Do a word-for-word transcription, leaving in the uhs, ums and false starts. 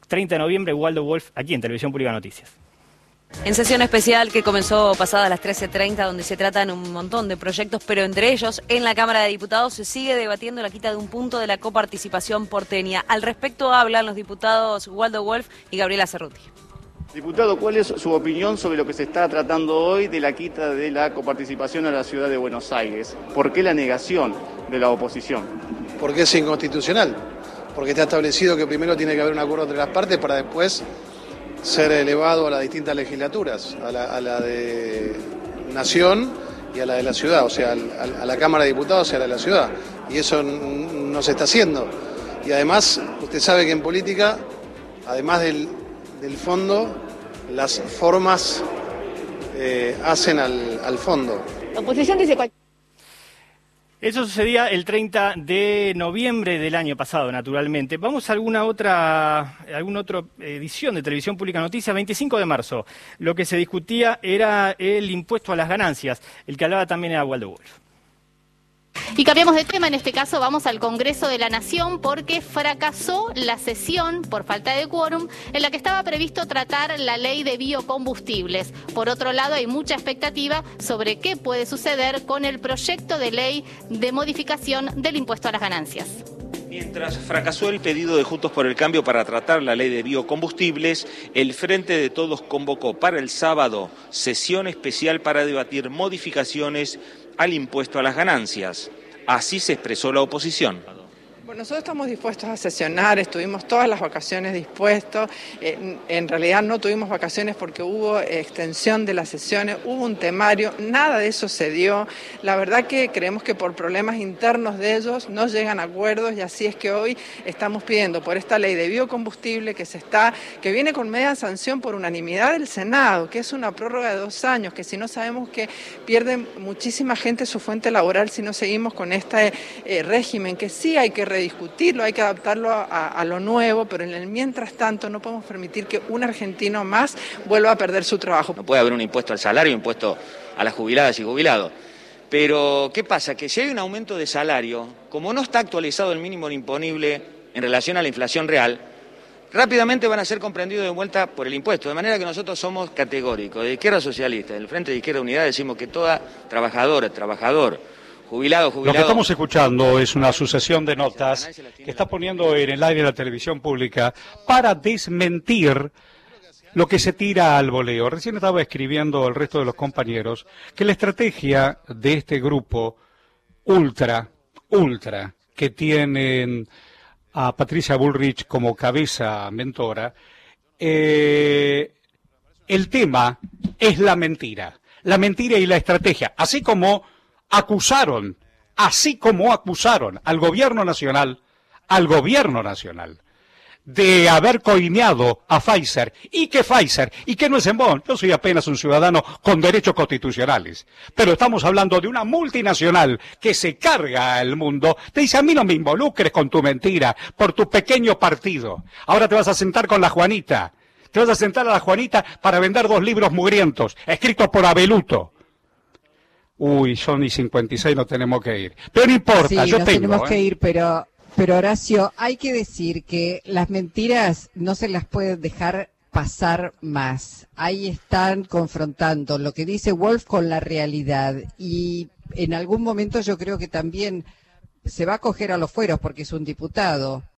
treinta de noviembre, Waldo Wolf, aquí en Televisión Pública Noticias. En sesión especial que comenzó pasadas las trece treinta, donde se tratan un montón de proyectos, pero entre ellos, en la Cámara de Diputados se sigue debatiendo la quita de un punto de la coparticipación porteña. Al respecto hablan los diputados Waldo Wolf y Gabriela Cerruti. Diputado, ¿cuál es su opinión sobre lo que se está tratando hoy de la quita de la coparticipación a la ciudad de Buenos Aires? ¿Por qué la negación de la oposición? Porque es inconstitucional, porque está establecido que primero tiene que haber un acuerdo entre las partes para después ser elevado a las distintas legislaturas, a la, a la de Nación y a la de la ciudad, o sea, a la Cámara de Diputados y a la de la ciudad. Y eso no se está haciendo. Y además, usted sabe que en política, además del, del fondo, las formas eh, hacen al, al fondo. La oposición dice cualquier... Eso sucedía el treinta de noviembre del año pasado, naturalmente. Vamos a alguna otra, alguna otra edición de Televisión Pública Noticias, veinticinco de marzo. Lo que se discutía era el impuesto a las ganancias. El que hablaba también era Waldo Wolf. Y cambiamos de tema, en este caso vamos al Congreso de la Nación porque fracasó la sesión por falta de quórum en la que estaba previsto tratar la ley de biocombustibles. Por otro lado, hay mucha expectativa sobre qué puede suceder con el proyecto de ley de modificación del impuesto a las ganancias. Mientras fracasó el pedido de Juntos por el Cambio para tratar la ley de biocombustibles, el Frente de Todos convocó para el sábado sesión especial para debatir modificaciones al impuesto a las ganancias. Así se expresó la oposición. Bueno, nosotros estamos dispuestos a sesionar, estuvimos todas las vacaciones dispuestos, en, en realidad no tuvimos vacaciones porque hubo extensión de las sesiones, hubo un temario, nada de eso se dio. La verdad que creemos que por problemas internos de ellos no llegan a acuerdos y así es que hoy estamos pidiendo por esta ley de biocombustible que se está, que viene con media sanción por unanimidad del Senado, que es una prórroga de dos años, que si no sabemos que pierde muchísima gente su fuente laboral si no seguimos con este eh, régimen, que sí hay que discutirlo, hay que adaptarlo a, a lo nuevo, pero en el mientras tanto no podemos permitir que un argentino más vuelva a perder su trabajo. No puede haber un impuesto al salario, un impuesto a las jubiladas y jubilados. Pero, ¿qué pasa? Que si hay un aumento de salario, como no está actualizado el mínimo imponible en relación a la inflación real, rápidamente van a ser comprendidos de vuelta por el impuesto. De manera que nosotros somos categóricos. De Izquierda Socialista, del Frente de Izquierda Unidad, decimos que toda trabajadora, trabajador, Jubilado, jubilado. Lo que estamos escuchando es una sucesión de notas que está poniendo en el aire la televisión pública para desmentir lo que se tira al voleo. Recién estaba escribiendo el resto de los compañeros que la estrategia de este grupo ultra, ultra, que tienen a Patricia Bullrich como cabeza mentora, eh, el tema es la mentira. La mentira y la estrategia, así como acusaron, así como acusaron al gobierno nacional, al gobierno nacional, de haber coimeado a Pfizer, y que Pfizer, y que no es embón, yo soy apenas un ciudadano con derechos constitucionales, pero estamos hablando de una multinacional que se carga al mundo, te dice a mí no me involucres con tu mentira, por tu pequeño partido, ahora te vas a sentar con la Juanita, te vas a sentar a la Juanita para vender dos libros mugrientos, escritos por Abeluto. Uy, son y cincuenta y seis, no tenemos que ir. Pero no importa, sí, yo no tengo. tenemos ¿eh? que ir, pero, pero Horacio, hay que decir que las mentiras no se las puede dejar pasar más. Ahí están confrontando lo que dice Wolf con la realidad. Y en algún momento yo creo que también se va a coger a los fueros porque es un diputado.